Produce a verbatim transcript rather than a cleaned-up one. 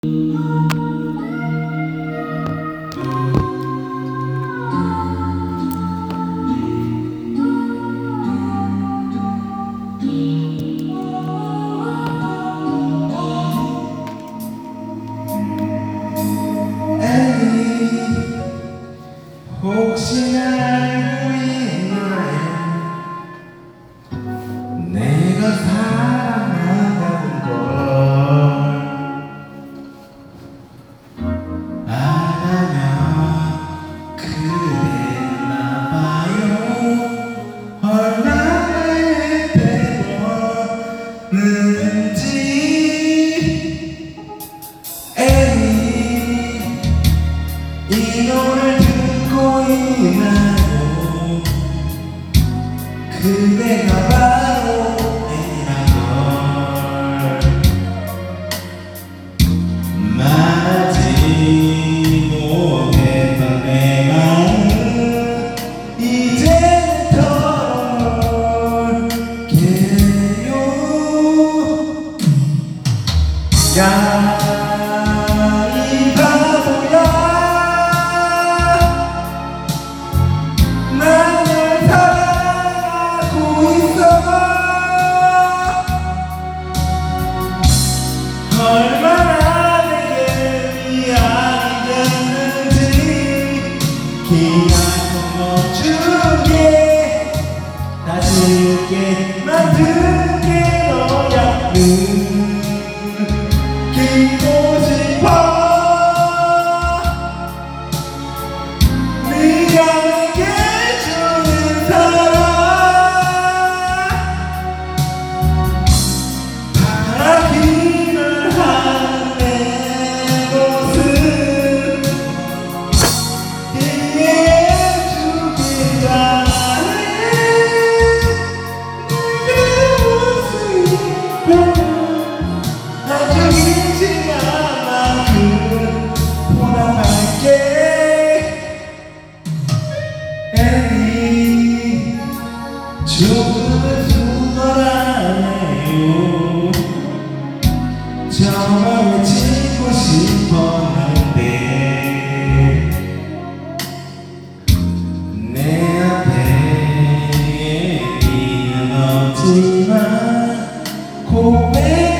혹시 알고 있나요? 내가 사랑한다는 걸 알아면 그랬나봐요. 얼마나 예뻐보는지 애니 이 노래를 듣고 있나요? 그대가 바로 애라걸 말하지 못했던 내 마음은 이제는 털어놓을게요. 야 이 바보야, 얼마나 내게 미안이 됐는지 기약 좀 멈추게 다시게 만든 게 너야. 느끼고 싶어 네가 내게 주는 사랑 바라기만 조금은 수월하네요. 정말 지고 싶었는데 내 앞에 니는 없지만 고백